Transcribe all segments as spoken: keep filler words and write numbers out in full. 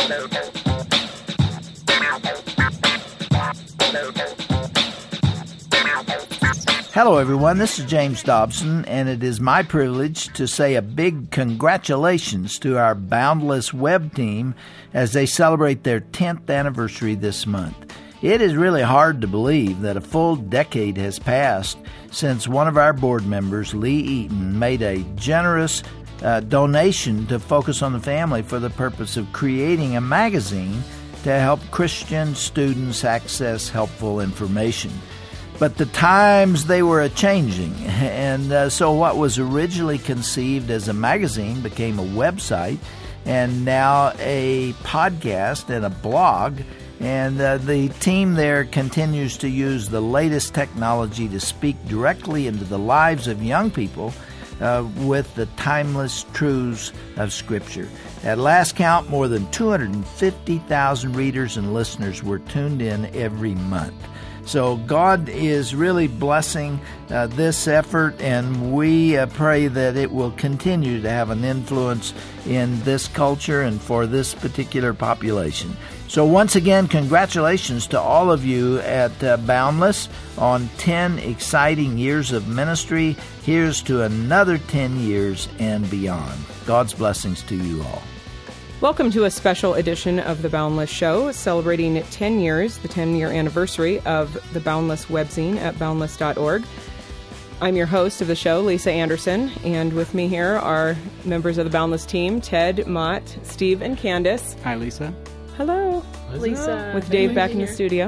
Hello, everyone. This is James Dobson, and it is my privilege to say a big congratulations to our Boundless Web team as they celebrate their tenth anniversary this month. It is really hard to believe that a full decade has passed since one of our board members, Lee Eaton, made a generous uh, donation to Focus on the Family for the purpose of creating a magazine to help Christian students access helpful information. But the times, they were a-changing, and uh, so what was originally conceived as a magazine became a website, and now a podcast and a blog, and uh, the team there continues to use the latest technology to speak directly into the lives of young people uh, with the timeless truths of Scripture. At last count, more than two hundred fifty thousand readers and listeners were tuned in every month. So God is really blessing uh, this effort, and we uh, pray that it will continue to have an influence in this culture and for this particular population. So once again, congratulations to all of you at uh, Boundless on ten exciting years of ministry. Here's to another ten years and beyond. God's blessings to you all. Welcome to a special edition of The Boundless Show, celebrating ten years, the ten-year anniversary of the Boundless webzine at boundless dot org. I'm your host of the show, Lisa Anderson, and with me here are members of the Boundless team, Ted, Mott, Steve, and Candace. Hi, Lisa. Hello. Lisa. With Dave back in the studio.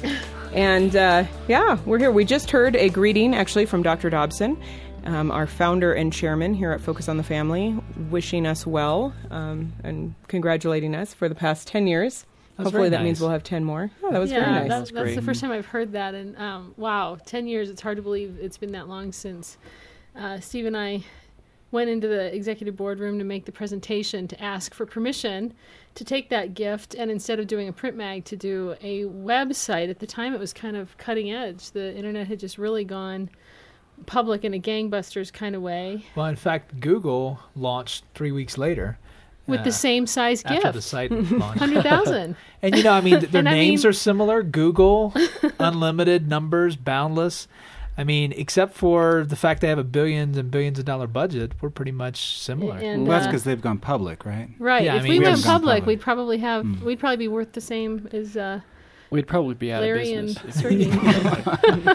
And, uh, yeah, we're here. We just heard a greeting, actually, from Doctor Dobson, Um, our founder and chairman here at Focus on the Family, wishing us well um, and congratulating us for the past ten years. That's Hopefully that nice. means we'll have ten more. Oh, that was yeah, very nice. That, That's that's great. the first time I've heard that. And um, wow, ten years. It's hard to believe it's been that long since uh, Steve and I went into the executive boardroom to make the presentation to ask for permission to take that gift, and instead of doing a print mag, to do a website. At the time, it was kind of cutting edge. The internet had just really gone public in a gangbusters kind of way. Well, in fact, Google launched three weeks later. With uh, the same size gift. After the site launched. one hundred thousand. And, you know, I mean, th- their And I names mean- are similar. Google, unlimited numbers, boundless. I mean, except for the fact they have a billions and billions of dollar budget, we're pretty much similar. And, Well, that's uh, because they've gone public, right? Right. Yeah, I if mean, we we went haven't gone public, public. we'd probably have, Mm. we'd probably be worth the same as uh, We'd probably be out Larry of and business. Sergey.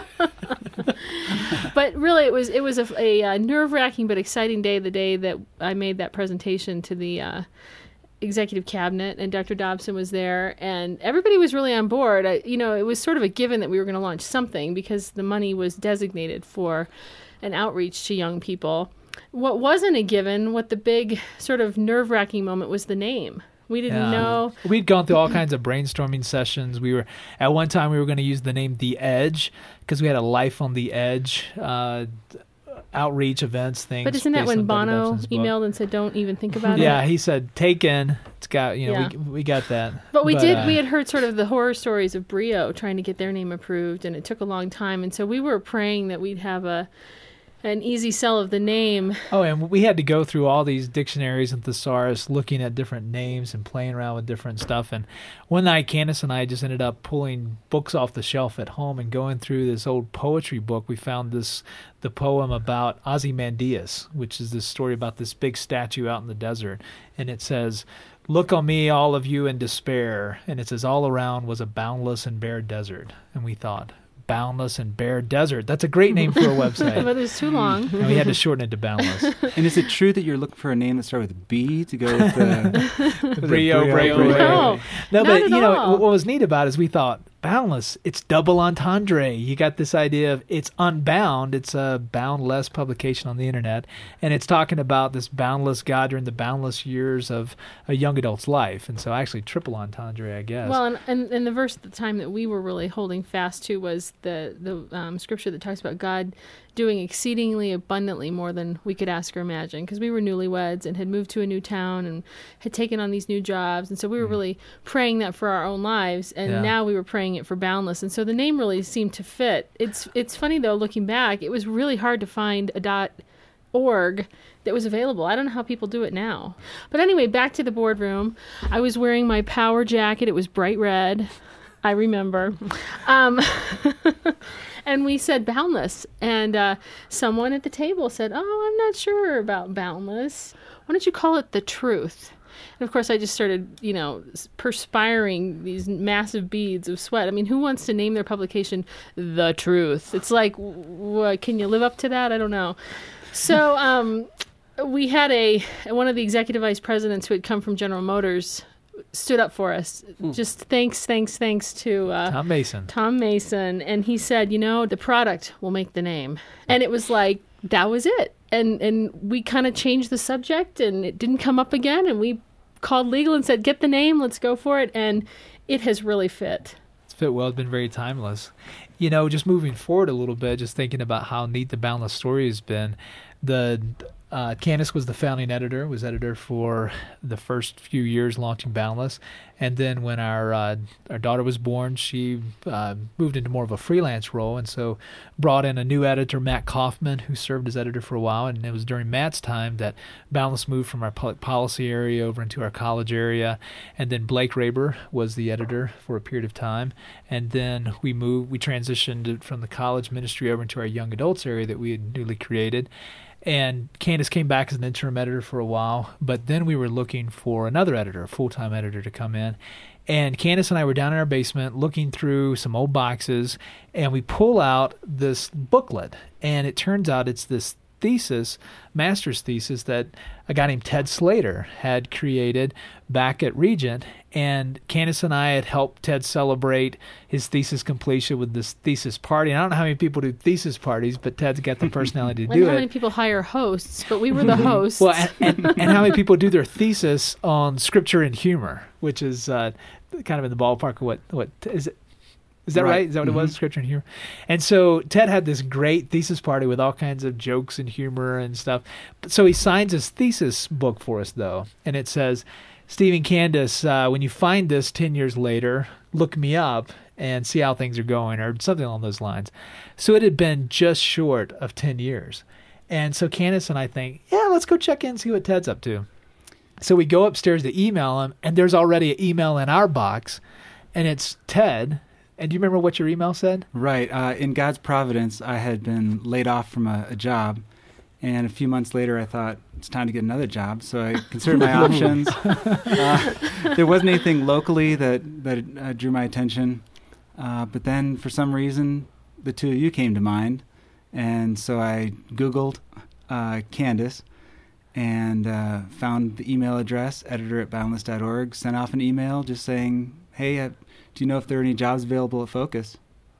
But really, it was it was a, a, uh nerve-wracking but exciting day. The day that I made that presentation to the uh, executive cabinet, and Doctor Dobson was there, and everybody was really on board. I, you know, it was sort of a given that we were going to launch something because the money was designated for an outreach to young people. What wasn't a given, what the big sort of nerve-wracking moment was the name. We didn't Yeah. know. We'd gone through all kinds of brainstorming sessions. We were at one time we were going to use the name The Edge because we had a Life on the Edge uh, outreach events things. But isn't that based when on Doctor Bono Dobson's book. emailed and said, "Don't even think about Yeah, it"? he said, "Take in." It's got you know Yeah. we we got that. But we did. uh, We had heard sort of the horror stories of Brio trying to get their name approved, and it took a long time. And so we were praying that we'd have a an easy sell of the name. Oh, and we had to go through all these dictionaries and thesaurus, looking at different names and playing around with different stuff. And one night, Candace and I just ended up pulling books off the shelf at home and going through this old poetry book. We found this the poem about Ozymandias, which is this story about this big statue out in the desert. And it says, "Look on me, all of you, in despair." And it says, "All around was a boundless and bare desert." And we thought, boundless and bare desert. That's a great name for a website. But it was too long. And we had to shorten it to boundless. And is it true that you're looking for a name that starts with B to go with the Brio, Brio, Brio. Brio. No, No, not but at you know all. what was neat about it is we thought boundless. It's double entendre. You got this idea of it's unbound. It's a boundless publication on the internet, and it's talking about this boundless God during the boundless years of a young adult's life. And so actually triple entendre, I guess. Well, and, and, and the verse at the time that we were really holding fast to was the, the um, scripture that talks about God doing exceedingly abundantly more than we could ask or imagine, because we were newlyweds and had moved to a new town and had taken on these new jobs. And so we were really praying that for our own lives, and Yeah. now we were praying it for boundless. And so the name really seemed to fit. It's it's funny, though, looking back, it was really hard to find a dot org that was available. I don't know how people do it now. But anyway, back to the boardroom. I was wearing my power jacket. It was bright red. I remember. Um, and we said Boundless. And uh, someone at the table said, oh, I'm not sure about Boundless. Why don't you call it The Truth? And of course, I just started, you know, perspiring these massive beads of sweat. I mean, who wants to name their publication The Truth? It's like, what, can you live up to that? I don't know. So um, we had a one of the executive vice presidents who had come from General Motors stood up for us. Mm. Just thanks, thanks, thanks to uh, Tom Mason. Tom Mason. And he said, you know, the product will make the name. And it was like, that was it. And, and we kind of changed the subject, and it didn't come up again. And we called legal and said, get the name, let's go for it. And it has really fit. It's fit well. It's been very timeless. You know, just moving forward a little bit, just thinking about how neat the Boundless story has been. The uh, Candace was the founding editor, was editor for the first few years launching Boundless. And then when our uh, our daughter was born, she uh, moved into more of a freelance role, and so brought in a new editor, Matt Kaufman, who served as editor for a while. And it was during Matt's time that Boundless moved from our public policy area over into our college area. And then Blake Raber was the editor for a period of time. And then we moved, we transitioned from the college ministry over into our young adults area that we had newly created. And Candace came back as an interim editor for a while, but then we were looking for another editor, a full-time editor to come in. And Candace and I were down in our basement looking through some old boxes, and we pull out this booklet, and it turns out it's this thesis, master's thesis, that a guy named Ted Slater had created back at Regent. And Candace and I had helped Ted celebrate his thesis completion with this thesis party. And I don't know how many people do thesis parties, but Ted's got the personality to well, do how it. many people hire hosts, but we were the hosts. Well, and, and, and how many people do their thesis on scripture and humor, which is uh, kind of in the ballpark of what, what is it? Is that right? right? Is that what mm-hmm. it was? Scripture and humor. And so Ted had this great thesis party with all kinds of jokes and humor and stuff. So he signs his thesis book for us, though. And it says, Steve and Candace, uh, when you find this ten years later, look me up and see how things are going, or something along those lines. So it had been just short of ten years. And so Candace and I think, yeah, let's go check in and see what Ted's up to. So we go upstairs to email him, and there's already an email in our box, and it's Ted. And do you remember what your email said? Right. Uh, in God's providence, I had been laid off from a, a job. And a few months later, I thought, it's time to get another job. So I considered my options. Uh, there wasn't anything locally that, that uh, drew my attention. Uh, but then, for some reason, the two of you came to mind. And so I Googled uh, Candace and uh, found the email address, editor at boundless dot org, sent off an email just saying, hey, I, do you know if there are any jobs available at Focus?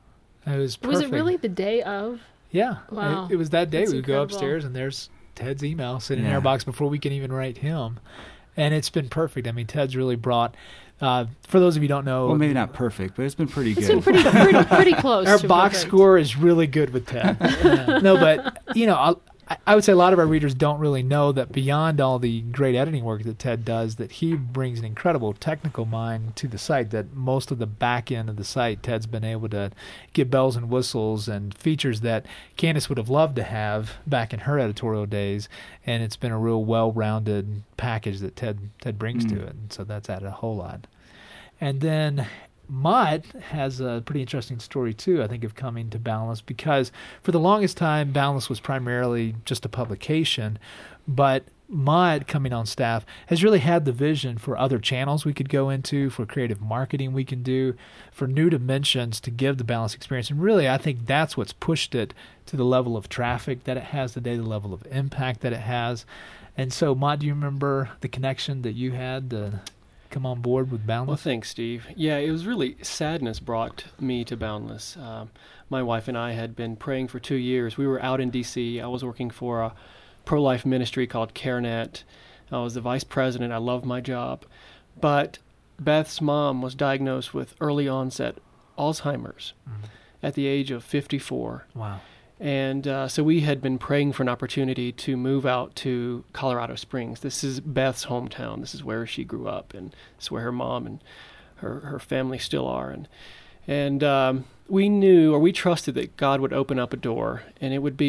It was perfect. Was it really the day of? Yeah. Wow. It, it was that day. That's we would go incredible. upstairs, and there's Ted's email sitting Yeah. in our box before we can even write him. And it's been perfect. I mean, Ted's really brought, uh, for those of you who don't know. Well, maybe not perfect, but it's been pretty It's good. been pretty, pretty, pretty close. Our to box perfect. score is really good with Ted. Yeah. No, but, you know, I'll, I would say a lot of our readers don't really know that beyond all the great editing work that Ted does, that he brings an incredible technical mind to the site, that most of the back end of the site, Ted's been able to get bells and whistles and features that Candace would have loved to have back in her editorial days. And it's been a real well-rounded package that Ted Ted brings mm. to it. And so that's added a whole lot. And then Mott has a pretty interesting story, too, I think, of coming to Boundless, because for the longest time, Boundless was primarily just a publication, but Mott, coming on staff, has really had the vision for other channels we could go into, for creative marketing we can do, for new dimensions to give the Boundless experience. And really, I think that's what's pushed it to the level of traffic that it has today, the level of impact that it has. And so, Mott, do you remember the connection that you had to come on board with Boundless? Well, thanks, Steve. Yeah, it was really sadness brought me to Boundless. Um, my wife and I had been praying for two years. We were out in D C. I was working for a pro-life ministry called CareNet. I was the vice president. I loved my job. But Beth's mom was diagnosed with early onset Alzheimer's mm-hmm. at the age of fifty-four. Wow. And uh, so we had been praying for an opportunity to move out to Colorado Springs. This is Beth's hometown. This is where she grew up, and this is where her mom and her, her family still are. And and um, we knew, or we trusted, that God would open up a door, and it would be a,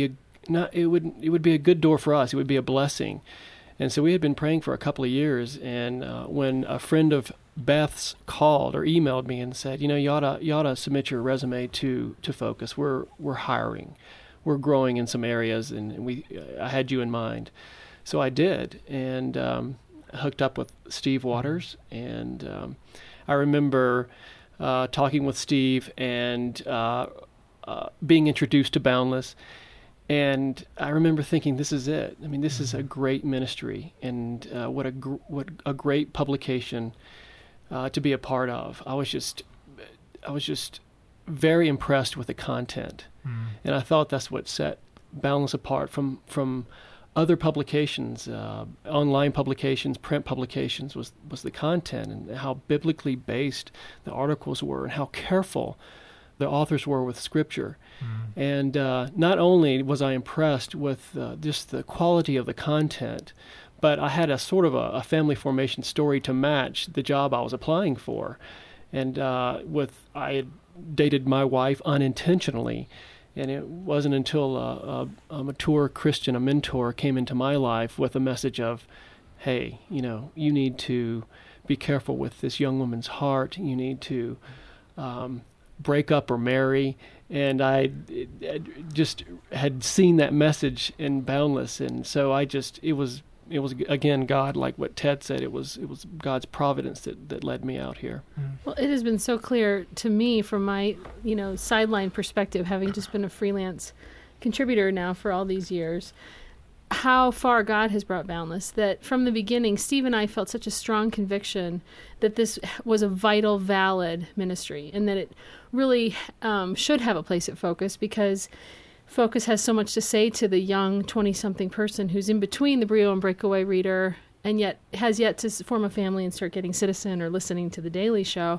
not it would it would be a good door for us. It would be a blessing. And so we had been praying for a couple of years, and uh, when a friend of Beth's called or emailed me and said, you know, you ought to, you ought to submit your resume to, to Focus. We're we're hiring, we're growing in some areas, and we I had you in mind. So I did, and um, hooked up with Steve Waters, and um, I remember uh, talking with Steve and uh, uh, being introduced to Boundless. And I remember thinking, this is it. I mean, this is a great ministry, and uh, what a gr- what a great publication uh, to be a part of. I was just, I was just very impressed with the content, mm. and I thought that's what set Boundless apart from from other publications, uh, online publications, print publications. Was was the content and how biblically based the articles were, and how careful the authors were with Scripture. Mm. And uh, not only was I impressed with uh, just the quality of the content, but I had a sort of a, a family formation story to match the job I was applying for. And uh, with I had dated my wife unintentionally, and it wasn't until a, a, a mature Christian, a mentor, came into my life with a message of, hey, you know, you need to be careful with this young woman's heart. You need to um, break up or marry. And I just had seen that message in Boundless, and so I just it was it was again God, like what Ted said. It was it was God's providence that, that led me out here. Well, it has been so clear to me from my you know sideline perspective, having just been a freelance contributor now for all these years, how far God has brought Boundless, that from the beginning, Steve and I felt such a strong conviction that this was a vital, valid ministry, and that it really um, should have a place at Focus, because Focus has so much to say to the young twenty-something person who's in between the Brio and Breakaway reader and yet has yet to form a family and start getting Citizen or listening to The Daily Show.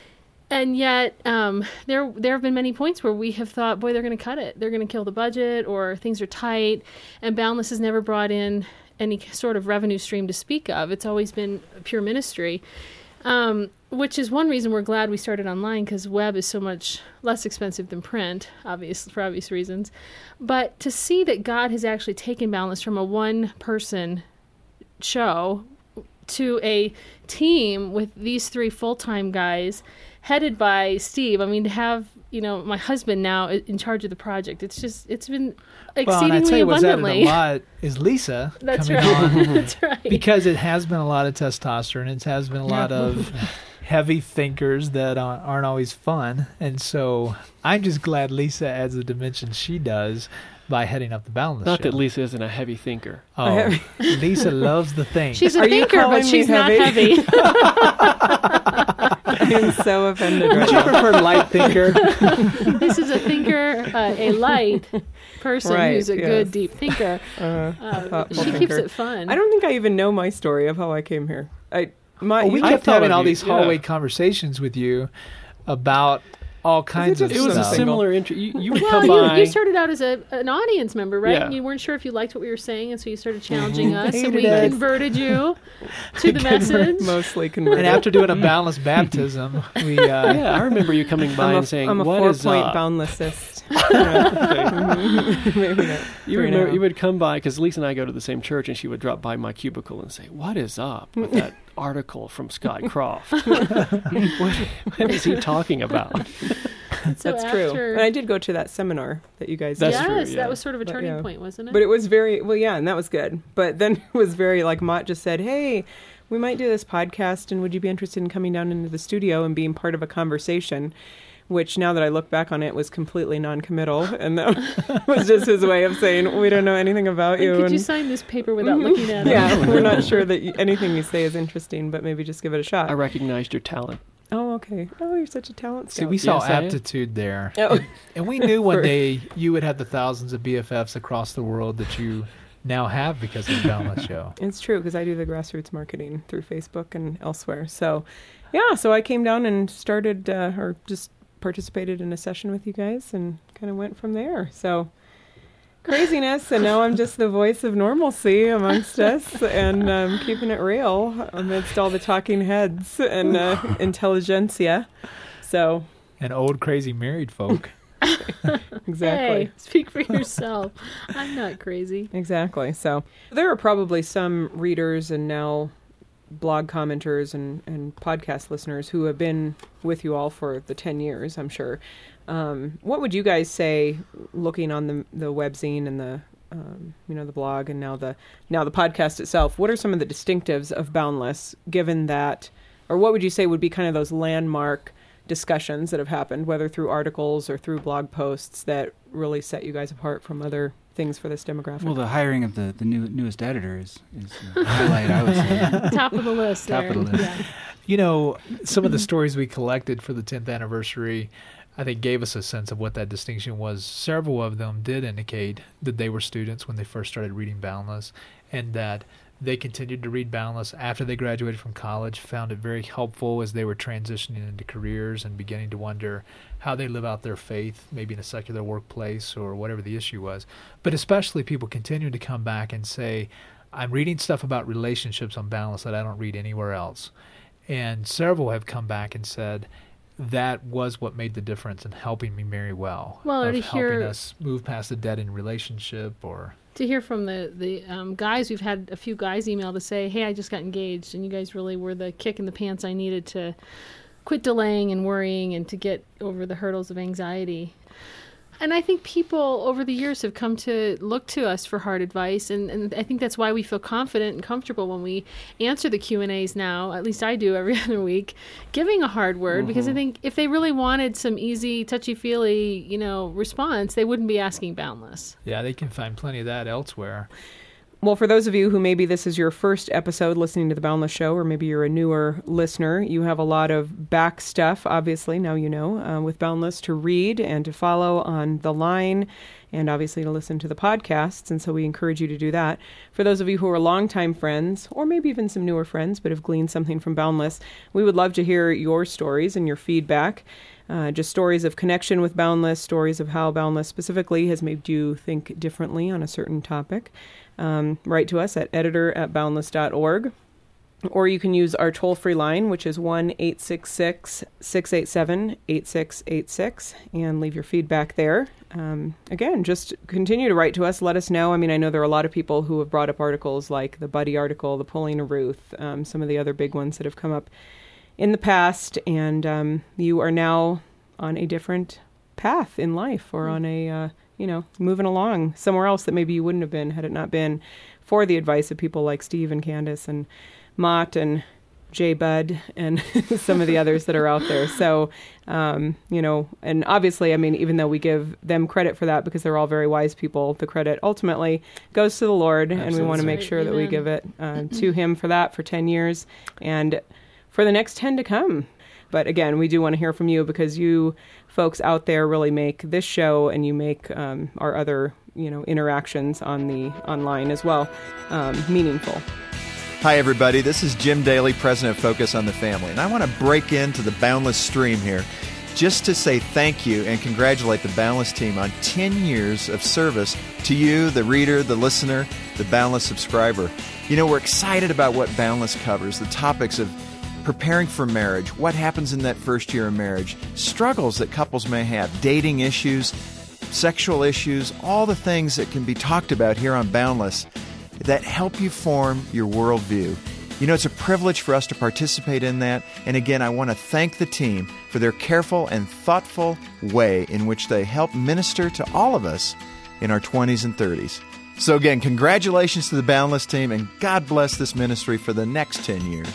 And yet, um, there there have been many points where we have thought, boy, they're going to cut it. They're going to kill the budget, or things are tight. And Boundless has never brought in any sort of revenue stream to speak of. It's always been pure ministry, um, which is one reason we're glad we started online, because web is so much less expensive than print, obvious for obvious reasons. But to see that God has actually taken Boundless from a one-person show to a team with these three full-time guys, headed by Steve. I mean, to have, you know, my husband now in charge of the project, it's just, it's been exceedingly well, and I tell you what's abundantly. added a lot is Lisa That's coming right. on. That's right. Because it has been a lot of testosterone. It has been a lot of heavy thinkers that aren't, aren't always fun. And so I'm just glad Lisa adds the dimension she does by heading up the Boundless Not show. that Lisa isn't a heavy thinker. Oh, Lisa loves the thing. She's a Are you thinker, but calling me she's not heavy? heavy. I am so offended Would right you now. prefer light thinker? This is a thinker, uh, a light person Right, who's a yes. good, deep thinker. Uh, Uh, thoughtful she keeps thinker. it fun. I don't think I even know my story of how I came here. I my Well, we I kept thought having of all you- these yeah. hallway conversations with you about all kinds just of It was a stuff. similar intro. You, you would Well, come you, by. you started out as a, an audience member, right? Yeah. And you weren't sure if you liked what we were saying, and so you started challenging us, and Hated we it. converted you to the message. mostly converted. And after doing a boundless baptism, we uh, yeah, I remember you coming by I'm a, and saying, I'm a "What is four-point up?" boundlessist. You Maybe not. For remember, now. you would come by, because Lisa and I go to the same church, and she would drop by my cubicle and say, "What is up with that article from Scott Croft? what, what is he talking about?" So That's after, true. And I did go to that seminar that you guys That's did. true, yes, yeah. that was sort of a But, turning yeah. point, wasn't it? But it was very, well, yeah, and that was good. But then it was very, like, Mott just said, hey, we might do this podcast, and would you be interested in coming down into the studio and being part of a conversation? Which, now that I look back on it, was completely non-committal. And that was just his way of saying, we don't know anything about And you. could and you sign this paper without looking at it? yeah, we're not sure that you, anything you say is interesting, but maybe just give it a shot. I recognized your talent. Oh, okay. Oh, you're such a talent see, scout. we saw Yes, I am. aptitude there, Oh. and we knew one For- day you would have the thousands of B F Fs across the world that you now have because of the Boundless show. It's true, because I do the grassroots marketing through Facebook and elsewhere. So, yeah, so I came down and started, uh, or just participated in a session with you guys and kind of went from there. So, craziness, and now I'm just the voice of normalcy amongst us, and um, keeping it real amidst all the talking heads and uh, intelligentsia. So, And old crazy married folk. Exactly. Hey, speak for yourself. I'm not crazy. Exactly. So there are probably some readers and now blog commenters and, and podcast listeners who have been with you all for the ten years, I'm sure. Um, what would you guys say, looking on the the webzine and the um, you know the blog and now the now the podcast itself? What are some of the distinctives of Boundless, given that, or what would you say would be kind of those landmark discussions that have happened, whether through articles or through blog posts, that really set you guys apart from other things for this demographic? Well, the hiring of the, the new, newest editor is, is a highlight, I would say. Top of the list. Top there. of the list. Yeah. You know, some of the stories we collected for the tenth anniversary, I think, gave us a sense of what that distinction was. Several of them did indicate that they were students when they first started reading Boundless, and that they continued to read Boundless after they graduated from college, found it very helpful as they were transitioning into careers and beginning to wonder how they live out their faith, maybe in a secular workplace or whatever the issue was. But especially people continuing to come back and say, I'm reading stuff about relationships on Boundless that I don't read anywhere else. And several have come back and said, that was what made the difference in helping me marry well. Well, or of to helping hear, us move past the dead in relationship, or to hear from the the um, guys. We've had a few guys email to say, "Hey, I just got engaged, and you guys really were the kick in the pants I needed to quit delaying and worrying and to get over the hurdles of anxiety." And I think people over the years have come to look to us for hard advice, and, and I think that's why we feel confident and comfortable when we answer the Q and A's now, at least I do every other week, giving a hard word, mm-hmm. because I think if they really wanted some easy, touchy-feely, you know, response, they wouldn't be asking Boundless. yeah, they can find plenty of that elsewhere. Well, for those of you who maybe this is your first episode listening to The Boundless Show, or maybe you're a newer listener, you have a lot of back stuff, obviously, now you know, uh, with Boundless to read and to follow on the line, and obviously to listen to the podcasts, and so we encourage you to do that. For those of you who are longtime friends, or maybe even some newer friends, but have gleaned something from Boundless, we would love to hear your stories and your feedback. Uh, just stories of connection with Boundless, stories of how Boundless specifically has made you think differently on a certain topic. Um, write to us at editor at boundless dot org. Or you can use our toll-free line, which is one eight six six, six eight seven, eight six eight six, and leave your feedback there. Um, again, just continue to write to us. Let us know. I mean, I know there are a lot of people who have brought up articles like the Buddy article, the Paulina Ruth, um, some of the other big ones that have come up in the past, and um, you are now on a different path in life, or on a, uh, you know, moving along somewhere else that maybe you wouldn't have been had it not been for the advice of people like Steve and Candace and Mott and Jay Budd and some of the others that are out there. So, um, you know, and obviously, I mean, even though we give them credit for that because they're all very wise people, the credit ultimately goes to the Lord. Absolutely. And we want to make right. sure Amen. that we give it uh, to him for that for ten years and for the next ten to come. But again, we do want to hear from you, because you folks out there really make this show, and you make um, our other, you know, interactions on the online as well um, meaningful. Hi, everybody. This is Jim Daly, president of Focus on the Family, and I want to break into the Boundless stream here just to say thank you and congratulate the Boundless team on ten years of service to you, the reader, the listener, the Boundless subscriber. You know, we're excited about what Boundless covers, the topics of preparing for marriage, what happens in that first year of marriage, struggles that couples may have, dating issues, sexual issues, all the things that can be talked about here on Boundless that help you form your worldview. You know, it's a privilege for us to participate in that. And again, I want to thank the team for their careful and thoughtful way in which they help minister to all of us in our twenties and thirties. So again, congratulations to the Boundless team, and God bless this ministry for the next ten years.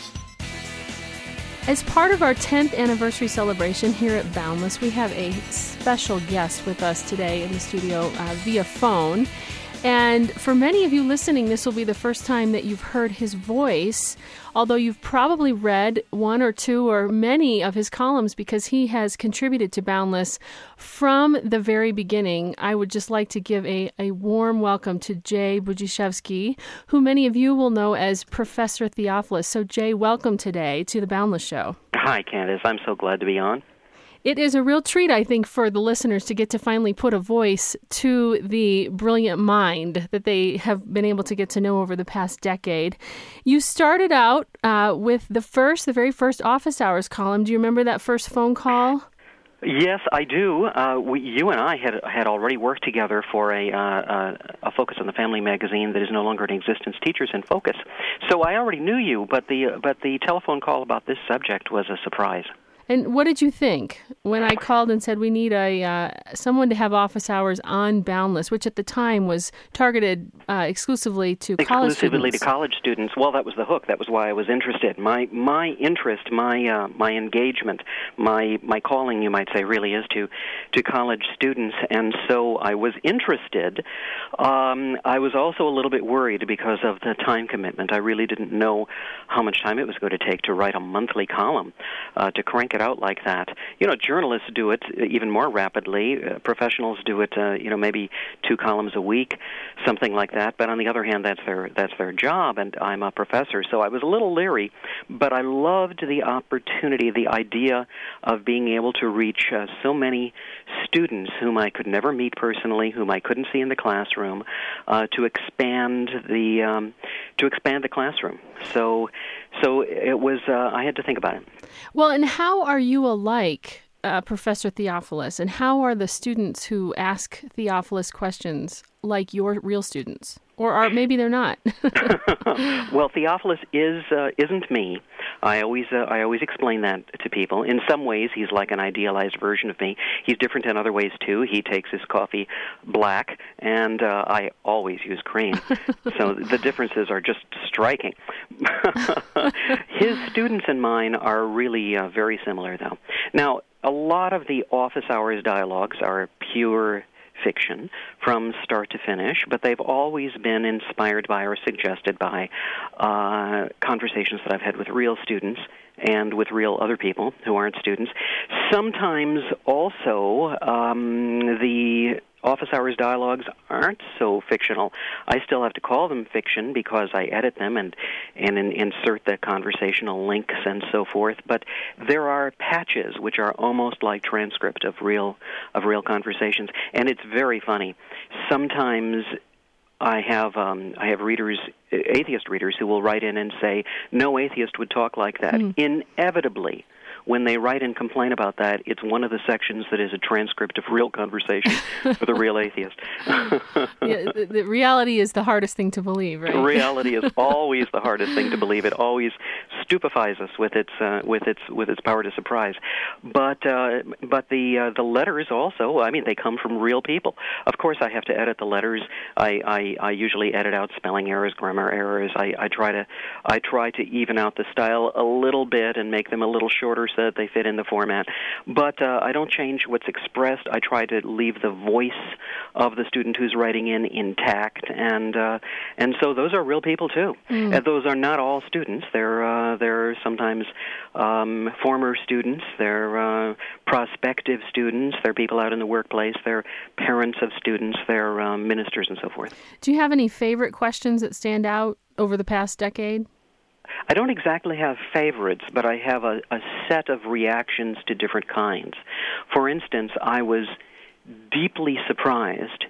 As part of our tenth anniversary celebration here at Boundless, we have a special guest with us today in the studio uh, via phone. And for many of you listening, this will be the first time that you've heard his voice, although you've probably read one or two or many of his columns because he has contributed to Boundless from the very beginning. I would just like to give a, a warm welcome to Jay Budziszewski, who many of you will know as Professor Theophilus. So Jay, welcome today to the Boundless Show. Hi, Candace. I'm so glad to be on. It is a real treat, I think, for the listeners to get to finally put a voice to the brilliant mind that they have been able to get to know over the past decade. You started out uh, with the first, the very first Office Hours column. Do you remember that first phone call? Yes, I do. Uh, we, you and I had had already worked together for a, uh, uh, a Focus on the Family magazine that is no longer in existence, Teachers in Focus. So I already knew you, but the uh, but the telephone call about this subject was a surprise. And what did you think when I called and said we need a uh, someone to have office hours on Boundless, which at the time was targeted uh, exclusively to college students? Exclusively to college students. Well, that was the hook. That was why I was interested. My my interest, my uh, my engagement, my my calling, you might say, really is to to college students, and so I was interested. Um, I was also a little bit worried because of the time commitment. I really didn't know how much time it was going to take to write a monthly column, uh, to crank it out like that. You know, journalists do it even more rapidly. Uh, professionals do it, uh, you know, maybe two columns a week, something like that. But on the other hand, that's their that's their job, and I'm a professor, so I was a little leery. But I loved the opportunity, the idea of being able to reach uh, so many students whom I could never meet personally, whom I couldn't see in the classroom, uh, to expand the um, to expand the classroom. So, so it was. Uh, I had to think about it. Well, and how are you alike, uh, Professor Theophilus, and how are the students who ask Theophilus questions like your real students? Or are maybe they're not? Well, Theophilus is uh, isn't me. I always uh, I always explain that to people. In some ways, he's like an idealized version of me. He's different in other ways too. He takes his coffee black, and uh, I always use cream. So the differences are just striking. His students and mine are really uh, very similar, though. Now, a lot of the office hours dialogues are pure fiction from start to finish, but they've always been inspired by or suggested by uh, conversations that I've had with real students and with real other people who aren't students. Sometimes also um, the office hours dialogues aren't so fictional. I still have to call them fiction because I edit them and, and in, insert the conversational links and so forth. But there are patches which are almost like transcript of real of real conversations, and it's very funny. Sometimes I have um, I have readers, atheist readers, who will write in and say, "No atheist would talk like that." Mm. Inevitably, when they write and complain about that, it's one of the sections that is a transcript of real conversation with a real atheist. Yeah, the, the reality is the hardest thing to believe, right? Reality is always the hardest thing to believe. It always stupefies us with its uh, with its with its power to surprise. But uh, but the uh, the letters also, I mean, they come from real people. Of course, I have to edit the letters. I, I, I usually edit out spelling errors, grammar errors. I, I try to I try to even out the style a little bit and make them a little shorter so that they fit in the format. But uh, I don't change what's expressed. I try to leave the voice of the student who's writing in intact, and uh, and so those are real people too. Mm. And those are not all students. They're uh, they're sometimes um, former students. They're uh, prospective students. They're people out in the workplace. They're parents of students. They're um, ministers and so forth. Do you have any favorite questions that stand out over the past decade? I don't exactly have favorites, but I have a, a set of reactions to different kinds. For instance, I was deeply surprised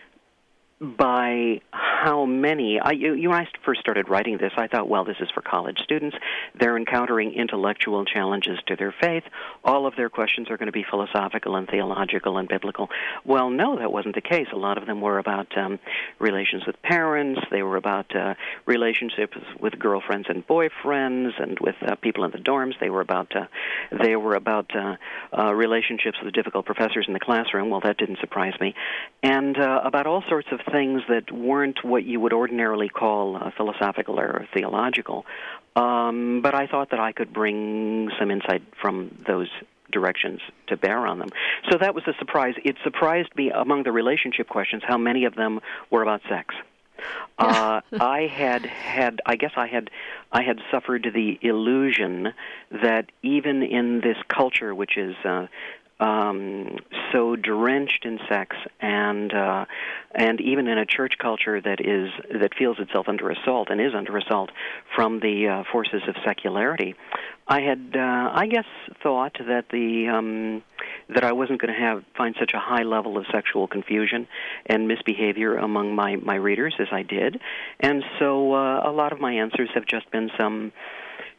by how many, I, you, you, when I first started writing this, I thought, well, this is for college students. They're encountering intellectual challenges to their faith. All of their questions are going to be philosophical and theological and biblical. Well, no, that wasn't the case. A lot of them were about um, relations with parents. They were about uh, relationships with girlfriends and boyfriends and with uh, people in the dorms. They were about uh, they were about uh, uh, relationships with difficult professors in the classroom. Well, that didn't surprise me. And uh, about all sorts of things that weren't what you would ordinarily call uh, philosophical or theological. Um, but I thought that I could bring some insight from those directions to bear on them. So that was a surprise. It surprised me among the relationship questions how many of them were about sex. Uh, I had had, I guess I had, I had suffered the illusion that even in this culture, which is uh, Um, so drenched in sex, and uh, and even in a church culture that is that feels itself under assault and is under assault from the uh, forces of secularity, I had uh, I guess thought that the um, that I wasn't going to have find such a high level of sexual confusion and misbehavior among my, my readers as I did, and so uh, a lot of my answers have just been some.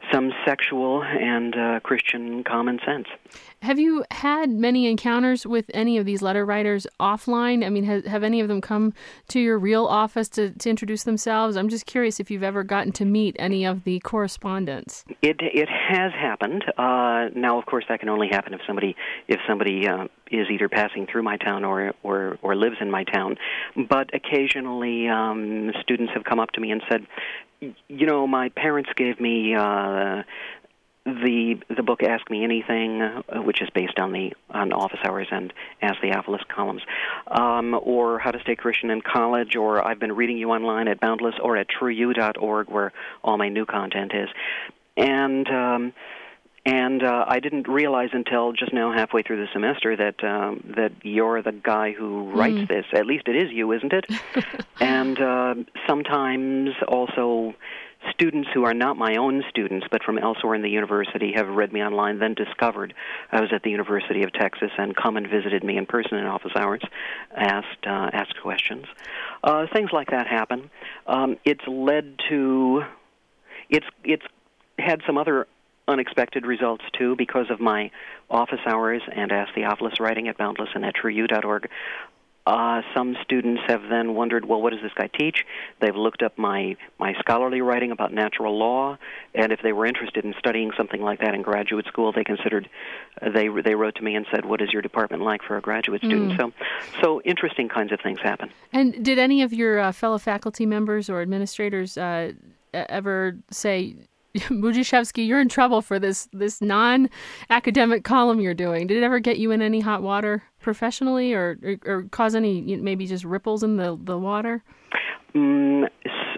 some sexual and uh, Christian common sense. Have you had many encounters with any of these letter writers offline? I mean, have, have any of them come to your real office to, to introduce themselves? I'm just curious if you've ever gotten to meet any of the correspondents. It it has happened. Uh, now, of course, that can only happen if somebody if somebody uh, is either passing through my town or or, or lives in my town. But occasionally, um, students have come up to me and said, you know, my parents gave me uh, the the book Ask Me Anything, uh, which is based on the on Office Hours and Ask Theophilus columns, um, or How to Stay Christian in College, or I've been reading you online at Boundless or at true u dot org, where all my new content is. And um, and uh, I didn't realize until just now, halfway through the semester, that um, that you're the guy who writes mm. this. At least it is you, isn't it? And uh, sometimes also students who are not my own students, but from elsewhere in the university, have read me online, then discovered I was at the University of Texas, and come and visited me in person in office hours, asked uh, asked questions. Uh, things like that happen. Um, it's led to, it's it's had some other unexpected results, too, because of my office hours and Ask Theophilus writing at Boundless and at true u dot org. Uh, some students have then wondered, well, what does this guy teach? They've looked up my, my scholarly writing about natural law, and if they were interested in studying something like that in graduate school, they considered, uh, they they wrote to me and said, what is your department like for a graduate student? Mm. So so interesting kinds of things happen. And did any of your uh, fellow faculty members or administrators uh, ever say, Budziszewski, you're in trouble for this this non-academic column you're doing? Did it ever get you in any hot water professionally, or or, or cause any, you know, maybe just ripples in the, the water? Mm,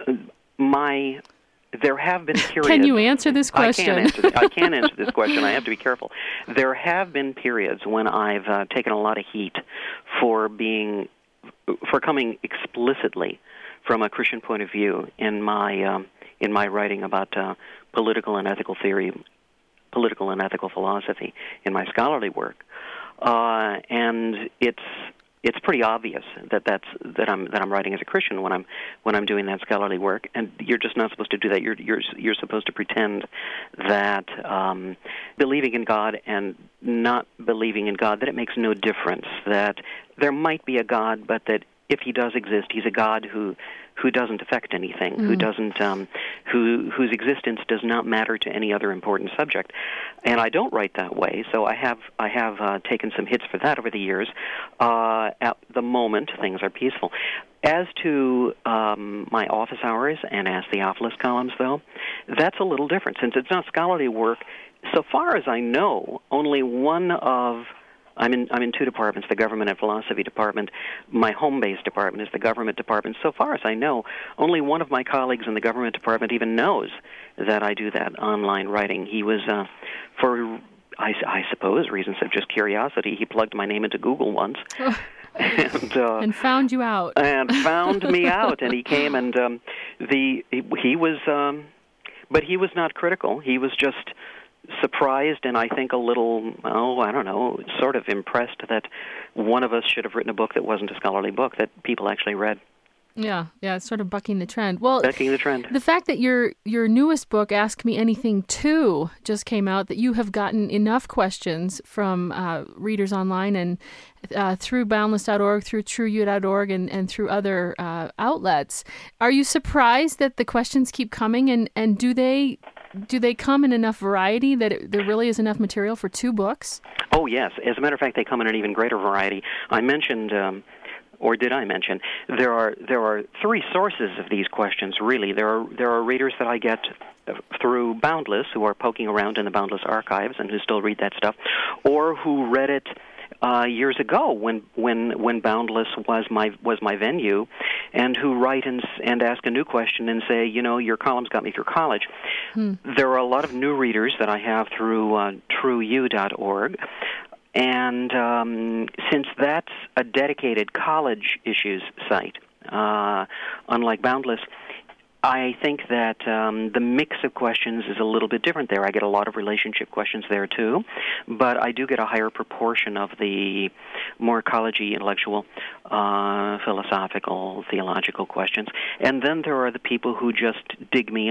my, there have been periods... Can you answer this question? I can't answer, I can't answer this question. I have to be careful. There have been periods when I've uh, taken a lot of heat for being, for coming explicitly from a Christian point of view in my um, in my writing about uh, political and ethical theory, political and ethical philosophy in my scholarly work, uh, and it's it's pretty obvious that that's that I'm that I'm writing as a Christian when I'm when I'm doing that scholarly work, and you're just not supposed to do that. You're you're you're supposed to pretend that um, believing in God and not believing in God, that it makes no difference. That there might be a God, but that if he does exist, he's a God who who doesn't affect anything, mm. who doesn't, um, who whose existence does not matter to any other important subject. And I don't write that way, so I have I have uh, taken some hits for that over the years. Uh, at the moment, things are peaceful. As to um, my office hours and Ask Theophilus columns, though, that's a little different. Since it's not scholarly work, so far as I know, only one of I'm in I'm in two departments, the government and philosophy department. My home-based department is the government department. So far as I know, only one of my colleagues in the government department even knows that I do that online writing. He was, uh, for, I, I suppose, reasons of just curiosity, he plugged my name into Google once. And, uh, and found you out. And found me out. And he came and um, the he, he was, um, but he was not critical. He was just surprised and I think a little, oh, I don't know, sort of impressed that one of us should have written a book that wasn't a scholarly book that people actually read. Yeah, yeah, it's sort of bucking the trend. Well, bucking the trend. The fact that your your newest book, Ask Me Anything two, just came out, that you have gotten enough questions from uh, readers online and uh, through boundless dot org, through true u dot org, and, and through other uh, outlets. Are you surprised that the questions keep coming, and, and do they... Do they come in enough variety that it, there really is enough material for two books? Oh, yes. As a matter of fact, they come in an even greater variety. I mentioned, um, or did I mention, there are there are three sources of these questions, really. There are there are readers that I get through Boundless who are poking around in the Boundless archives and who still read that stuff, or who read it Uh, years ago, when when when Boundless was my was my venue, and who write and and ask a new question and say, you know, your columns got me through college. Hmm. There are a lot of new readers that I have through uh, true u dot org, and um, since that's a dedicated college issues site, uh, unlike Boundless, I think that um, the mix of questions is a little bit different there. I get a lot of relationship questions there, too, but I do get a higher proportion of the more college-y, intellectual, uh, philosophical, theological questions. And then there are the people who just dig me up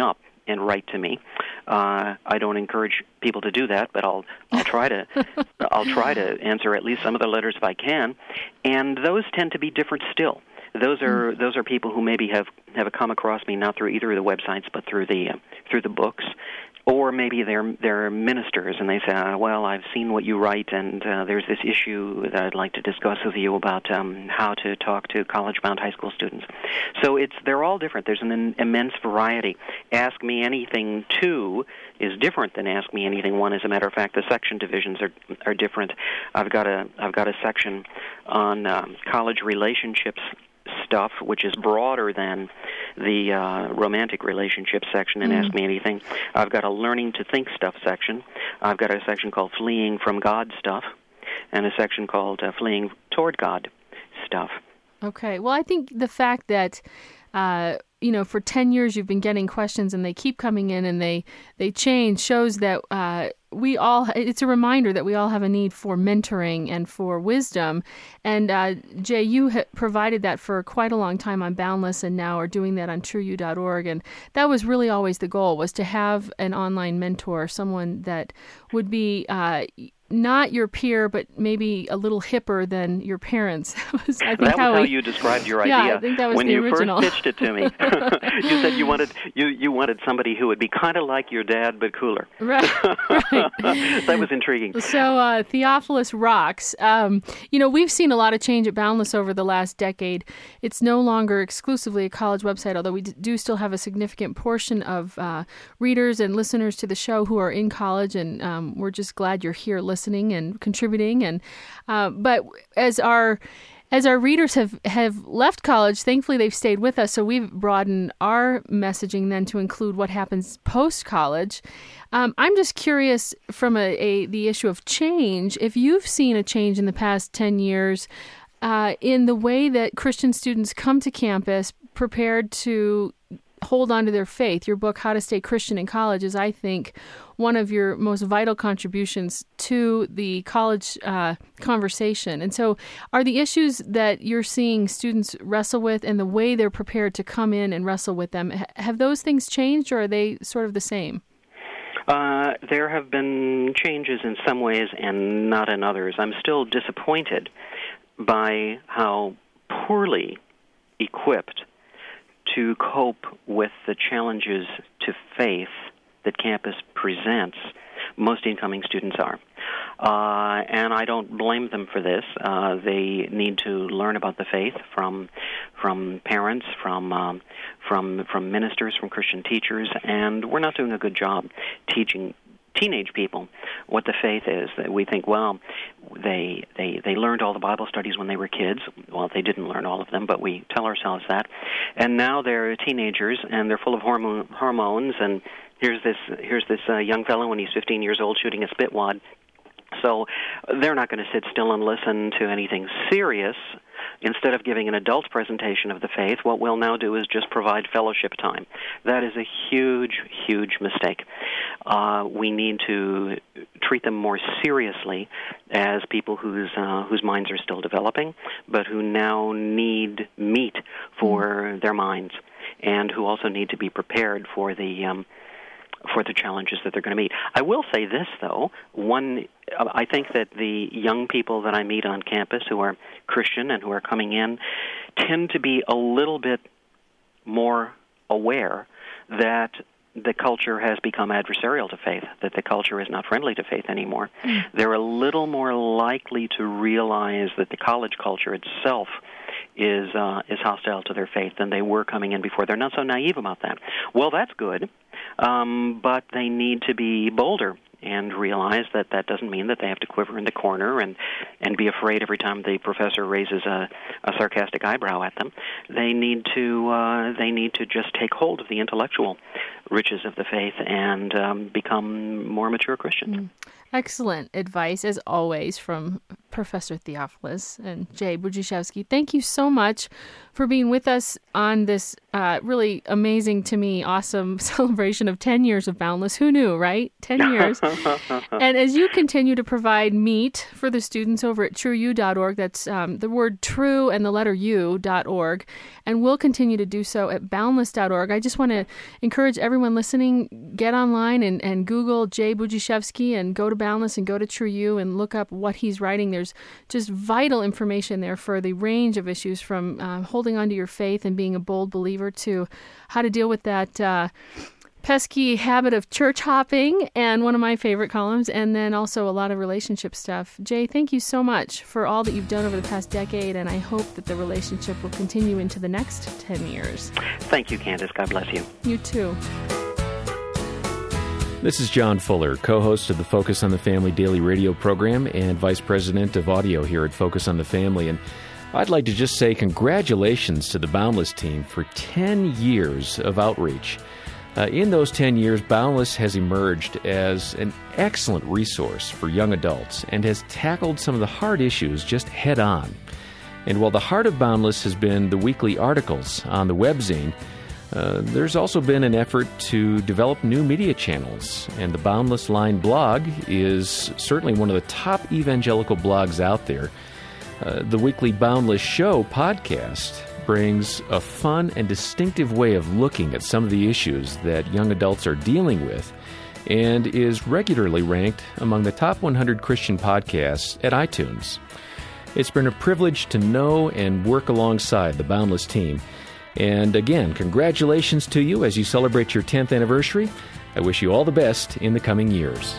and write to me. Uh, I don't encourage people to do that, but I'll I'll try to I'll try to answer at least some of the letters if I can. And those tend to be different still. Those are those are people who maybe have, have come across me not through either of the websites, but through the uh, through the books, or maybe they're they're ministers and they say, uh, "Well, I've seen what you write, and uh, there's this issue that I'd like to discuss with you about um, how to talk to college-bound high school students." So it's they're all different. There's an in, immense variety. Ask Me Anything two is different than Ask Me Anything one. As a matter of fact, the section divisions are are different. I've got a I've got a section on um, college relationships stuff, which is broader than the uh, romantic relationship section in mm. Ask Me Anything. I've got a learning to think stuff section. I've got a section called Fleeing from God stuff, and a section called uh, Fleeing toward God stuff. Okay. Well, I think the fact that uh, you know, for ten years you've been getting questions and they keep coming in and they, they change shows that uh, we all, it's a reminder that we all have a need for mentoring and for wisdom. And uh, Jay, you ha- provided that for quite a long time on Boundless and now are doing that on True U dot org. And that was really always the goal, was to have an online mentor, someone that would be uh, not your peer, but maybe a little hipper than your parents. That was, I think, that was how, how we, you described your yeah, idea I think that was when the you original. first pitched it to me. You said you wanted you, you wanted somebody who would be kind of like your dad, but cooler. Right, right. That was intriguing. So uh, Theophilus rocks. Um, you know, we've seen a lot of change at Boundless over the last decade. It's no longer exclusively a college website, although we d- do still have a significant portion of uh, readers and listeners to the show who are in college, and um, we're just glad you're here listening and contributing. And uh, but as our As our readers have, have left college, thankfully they've stayed with us, so we've broadened our messaging then to include what happens post-college. Um, I'm just curious from a, a the issue of change, if you've seen a change in the past ten years uh, in the way that Christian students come to campus prepared to hold on to their faith. Your book, How to Stay Christian in College, is, I think, one of your most vital contributions to the college uh, conversation. And so are the issues that you're seeing students wrestle with and the way they're prepared to come in and wrestle with them, have those things changed, or are they sort of the same? Uh, there have been changes in some ways and not in others. I'm still disappointed by how poorly equipped to cope with the challenges to faith that campus presents most incoming students are. Uh, and I don't blame them for this. Uh, they need to learn about the faith from from parents, from um, from from ministers, from Christian teachers, and we're not doing a good job teaching teenage people what the faith is. That we think, well, they they they learned all the Bible studies when they were kids. Well, they didn't learn all of them, but we tell ourselves that. And now they're teenagers and they're full of hormone, hormones. And here's this here's this uh, young fellow when he's fifteen years old shooting a spitwad. So they're not going to sit still and listen to anything serious. Instead of giving an adult presentation of the faith, what we'll now do is just provide fellowship time. That is a huge, huge mistake. Uh, we need to treat them more seriously as people whose uh, whose minds are still developing, but who now need meat for mm. their minds, and who also need to be prepared for the um, for the challenges that they're going to meet. I will say this, though. One, I think that the young people that I meet on campus who are Christian and who are coming in tend to be a little bit more aware that the culture has become adversarial to faith, that the culture is not friendly to faith anymore. Mm. They're a little more likely to realize that the college culture itself is uh, is hostile to their faith than they were coming in before. They're not so naive about that. Well, that's good, um, but they need to be bolder and realize that that doesn't mean that they have to quiver in the corner and, and be afraid every time the professor raises a, a sarcastic eyebrow at them. They need to uh, they need to just take hold of the intellectual riches of the faith and um, become more mature Christians. Mm. Excellent advice, as always, from Professor Theophilus and Jay Budziszewski, thank you so much for being with us on this uh, really amazing, to me, awesome celebration of ten years of Boundless. Who knew, right? ten years. And as you continue to provide meat for the students over at true u dot org, that's um, the word true and the letter u dot org, and we'll continue to do so at boundless dot org. I just want to encourage everyone listening, get online and, and Google Jay Budziszewski and go to Boundless and go to True U and look up what he's writing. There's just vital information there for the range of issues, from uh, holding on to your faith and being a bold believer to how to deal with that uh, pesky habit of church hopping, and one of my favorite columns, and then also a lot of relationship stuff. Jay, thank you so much for all that you've done over the past decade, and I hope that the relationship will continue into the next ten years. Thank you, Candace. God bless you. You too. This is John Fuller, co-host of the Focus on the Family daily radio program and vice president of audio here at Focus on the Family. And I'd like to just say congratulations to the Boundless team for ten years of outreach. Uh, in those ten years, Boundless has emerged as an excellent resource for young adults and has tackled some of the hard issues just head on. And while the heart of Boundless has been the weekly articles on the webzine, Uh, there's also been an effort to develop new media channels, and the Boundless Line blog is certainly one of the top evangelical blogs out there. Uh, the weekly Boundless Show podcast brings a fun and distinctive way of looking at some of the issues that young adults are dealing with, and is regularly ranked among the top one hundred Christian podcasts at iTunes. It's been a privilege to know and work alongside the Boundless team. And again, congratulations to you as you celebrate your tenth anniversary. I wish you all the best in the coming years.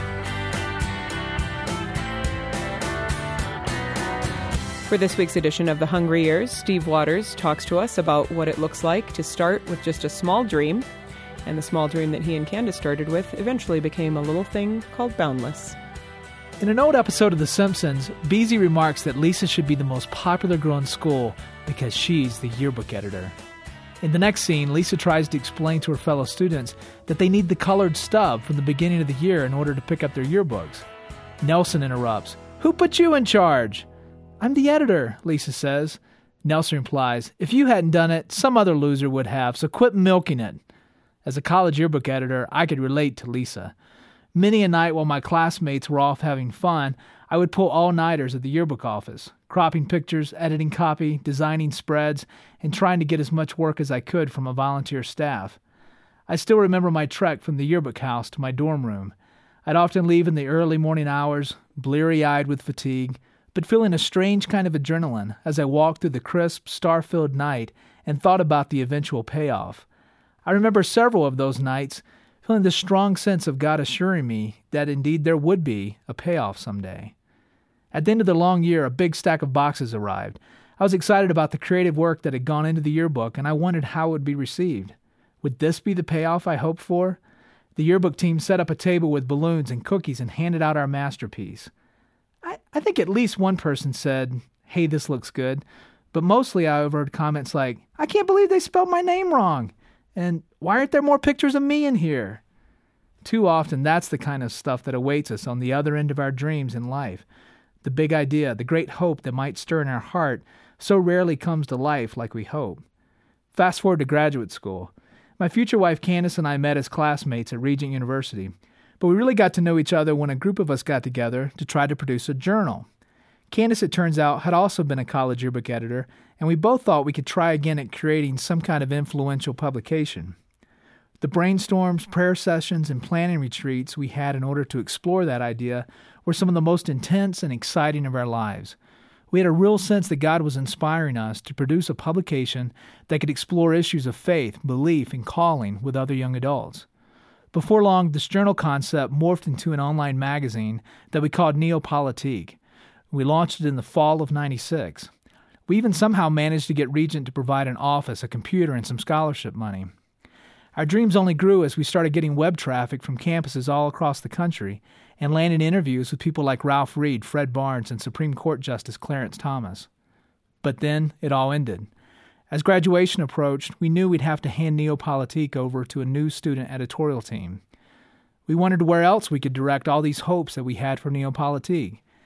For this week's edition of The Hungry Years, Steve Waters talks to us about what it looks like to start with just a small dream. And the small dream that he and Candace started with eventually became a little thing called Boundless. In an old episode of The Simpsons, Beezy remarks that Lisa should be the most popular girl in school because she's the yearbook editor. In the next scene, Lisa tries to explain to her fellow students that they need the colored stub from the beginning of the year in order to pick up their yearbooks. Nelson interrupts. "Who put you in charge?" "I'm the editor," Lisa says. Nelson replies, "If you hadn't done it, some other loser would have, so quit milking it." As a college yearbook editor, I could relate to Lisa. Many a night while my classmates were off having fun, I would pull all-nighters at the yearbook office, cropping pictures, editing copy, designing spreads, and trying to get as much work as I could from a volunteer staff. I still remember my trek from the yearbook house to my dorm room. I'd often leave in the early morning hours, bleary-eyed with fatigue, but feeling a strange kind of adrenaline as I walked through the crisp, star-filled night and thought about the eventual payoff. I remember several of those nights feeling the strong sense of God assuring me that indeed there would be a payoff someday. At the end of the long year, a big stack of boxes arrived. I was excited about the creative work that had gone into the yearbook, and I wondered how it would be received. Would this be the payoff I hoped for? The yearbook team set up a table with balloons and cookies and handed out our masterpiece. I, I think at least one person said, "Hey, this looks good," but mostly I overheard comments like, "I can't believe they spelled my name wrong," and "Why aren't there more pictures of me in here?" Too often, that's the kind of stuff that awaits us on the other end of our dreams in life. The big idea, the great hope that might stir in our heart, so rarely comes to life like we hope. Fast forward to graduate school. My future wife Candace and I met as classmates at Regent University, but we really got to know each other when a group of us got together to try to produce a journal. Candace, it turns out, had also been a college yearbook editor, and we both thought we could try again at creating some kind of influential publication. The brainstorms, prayer sessions, and planning retreats we had in order to explore that idea were some of the most intense and exciting of our lives. We had a real sense that God was inspiring us to produce a publication that could explore issues of faith, belief, and calling with other young adults. Before long, this journal concept morphed into an online magazine that we called Neopolitique. We launched it in the fall of ninety-six. We even somehow managed to get Regent to provide an office, a computer, and some scholarship money. Our dreams only grew as we started getting web traffic from campuses all across the country and landed interviews with people like Ralph Reed, Fred Barnes, and Supreme Court Justice Clarence Thomas. But then it all ended. As graduation approached, we knew we'd have to hand Neopolitique over to a new student editorial team. We wondered where else we could direct all these hopes that we had for Neopolitique.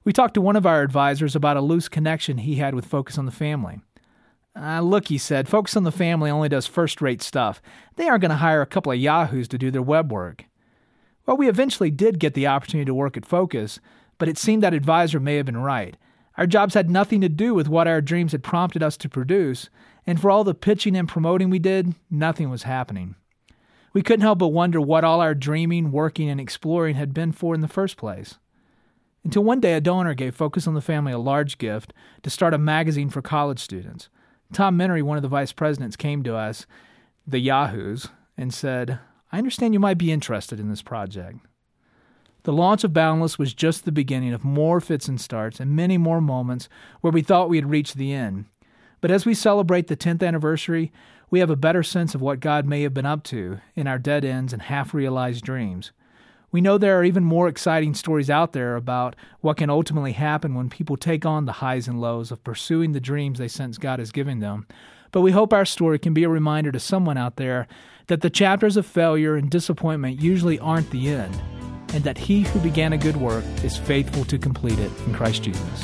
We talked to one of our advisors about a loose connection he had with Focus on the Family. Uh, look, he said, Focus on the Family only does first-rate stuff. They aren't going to hire a couple of yahoos to do their web work. Well, we eventually did get the opportunity to work at Focus, but it seemed that advisor may have been right. Our jobs had nothing to do with what our dreams had prompted us to produce, and for all the pitching and promoting we did, nothing was happening. We couldn't help but wonder what all our dreaming, working, and exploring had been for in the first place. Until one day a donor gave Focus on the Family a large gift to start a magazine for college students. Tom Menery, one of the vice presidents, came to us, the Yahoos, and said, I understand you might be interested in this project. The launch of Boundless was just the beginning of more fits and starts and many more moments where we thought we had reached the end. But as we celebrate the tenth anniversary, we have a better sense of what God may have been up to in our dead ends and half-realized dreams. We know there are even more exciting stories out there about what can ultimately happen when people take on the highs and lows of pursuing the dreams they sense God is giving them. But we hope our story can be a reminder to someone out there that the chapters of failure and disappointment usually aren't the end, and that He who began a good work is faithful to complete it in Christ Jesus.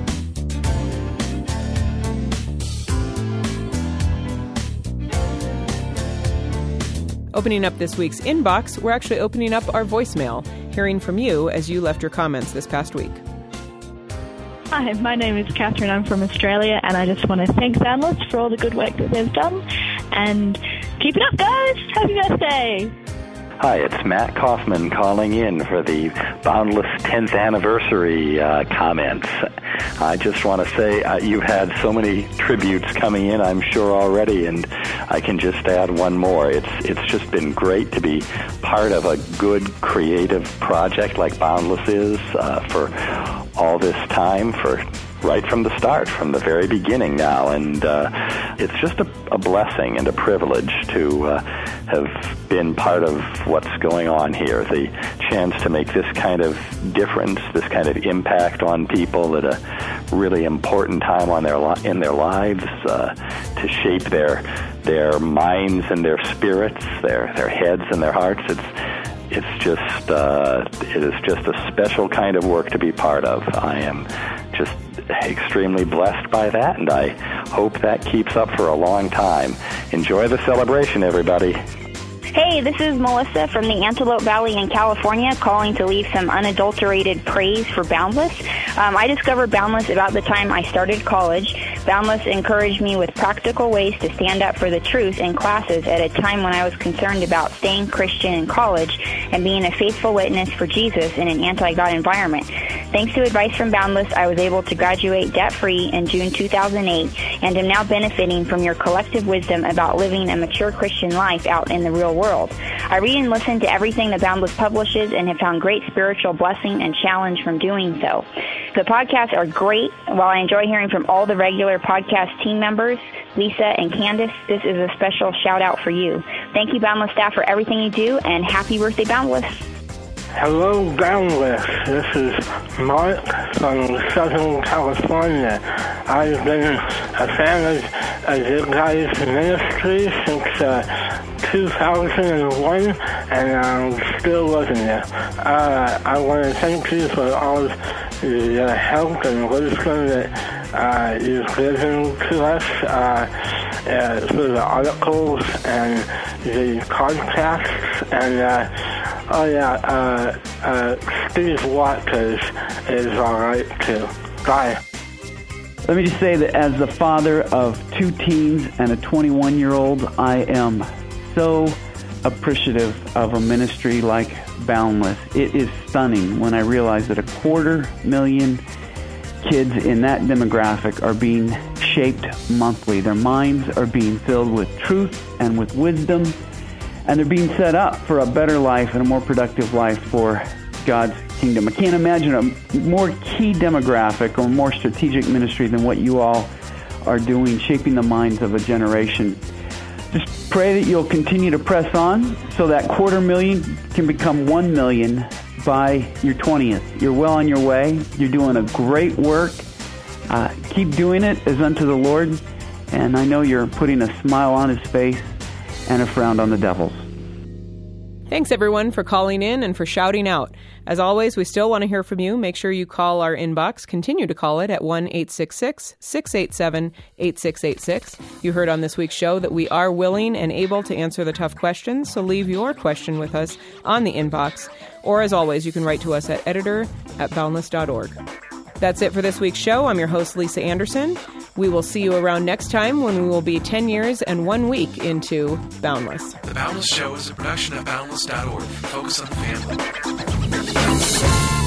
Opening up this week's inbox, we're actually opening up our voicemail, hearing from you as you left your comments this past week. Hi, my name is Catherine. I'm from Australia, and I just want to thank Boundless for all the good work that they've done. And keep it up, guys! Happy birthday! Hi, it's Matt Kaufman calling in for the Boundless tenth anniversary uh, comments. I just want to say uh, you've had so many tributes coming in, I'm sure, already, and I can just add one more. It's it's just been great to be part of a good, creative project like Boundless is uh, for all this time, for right from the start, from the very beginning now. And uh, it's just a, a blessing and a privilege to uh, have been part of what's going on here. The chance to make this kind of difference, this kind of impact on people at a really important time on their li- in their lives, uh, to shape their their minds and their spirits, their their heads and their hearts. It's it's just uh, it is just a special kind of work to be part of. I am just extremely blessed by that, and I hope that keeps up for a long time. Enjoy the celebration, everybody. Hey, this is Melissa from the Antelope Valley in California, calling to leave some unadulterated praise for Boundless. Um, I discovered Boundless about the time I started college. Boundless encouraged me with practical ways to stand up for the truth in classes at a time when I was concerned about staying Christian in college and being a faithful witness for Jesus in an anti-God environment. Thanks to advice from Boundless, I was able to graduate debt-free in June two thousand eight and am now benefiting from your collective wisdom about living a mature Christian life out in the real world. I read and listen to everything that Boundless publishes and have found great spiritual blessing and challenge from doing so. The podcasts are great. While I enjoy hearing from all the regular podcast team members, Lisa and Candace, this is a special shout-out for you. Thank you, Boundless staff, for everything you do, and happy birthday, Boundless. Hello, Boundless. This is Mark from Southern California. I've been a fan of, of your guys' ministry since uh, two thousand one, and I'm still loving it. Uh, I want to thank you for all of the help and wisdom that uh, you've given to us uh, uh, through the articles and the podcasts, and uh, Oh, yeah, uh, uh, Steve Watkins is all right, too. Bye. Let me just say that as the father of two teens and a twenty-one-year-old, I am so appreciative of a ministry like Boundless. It is stunning when I realize that a quarter million kids in that demographic are being shaped monthly. Their minds are being filled with truth and with wisdom, and they're being set up for a better life and a more productive life for God's kingdom. I can't imagine a more key demographic or more strategic ministry than what you all are doing, shaping the minds of a generation. Just pray that you'll continue to press on so that quarter million can become one million by your twentieth. You're well on your way. You're doing a great work. Uh, keep doing it as unto the Lord, and I know you're putting a smile on His face and a frown on the devil's. Thanks, everyone, for calling in and for shouting out. As always, we still want to hear from you. Make sure you call our inbox. Continue to call it at one eight six six, six eight seven, eight six eight six. You heard on this week's show that we are willing and able to answer the tough questions, so leave your question with us on the inbox. Or, as always, you can write to us at editor at boundless dot org. That's it for this week's show. I'm your host, Lisa Anderson. We will see you around next time when we will be ten years and one week into Boundless. The Boundless Show is a production of boundless dot org. Focus on the family.